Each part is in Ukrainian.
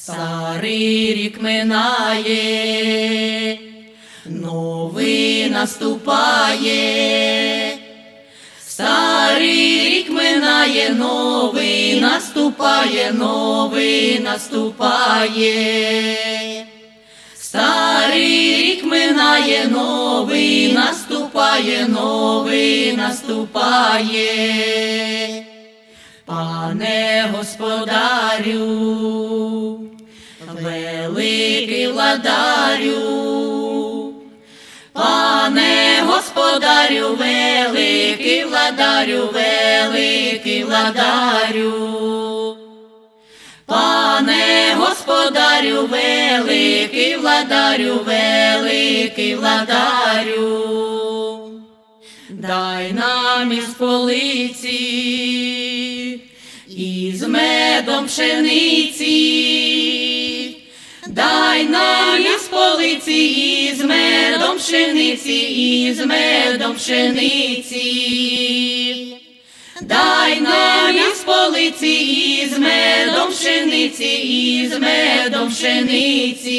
Старий рік минає, новий наступає. Старий рік минає, новий наступає, новий наступає. Старий рік минає, новий наступає, новий наступає. Пане господарю, великий владарю, пане господарю, великий владарю, великий владарю, пане господарю, великий владарю, великий владарю, дай нам із полиці, із медом пшениці, дай нам із полиці, із медом пшениці, із медом пшениці, дай нам із полиці, із медом пшениці, із медом пшениці.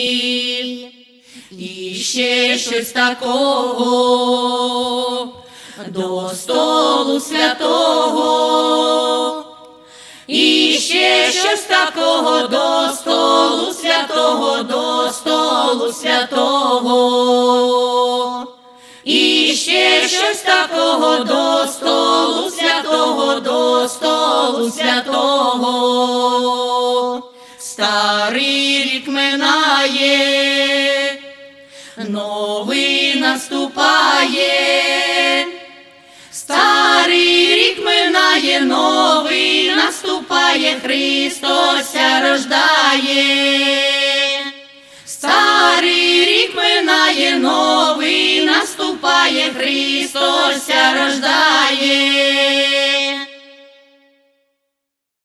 І ще щось такого до столу святого, і ще щось такого до столу святого, до столу святого, і ще щось такого до столу святого, до столу святого. Старий рік минає, новий наступає. Старий рік минає, новий наступає, Христос рождає. Старий рік минає, новий наступає, Христос рождає.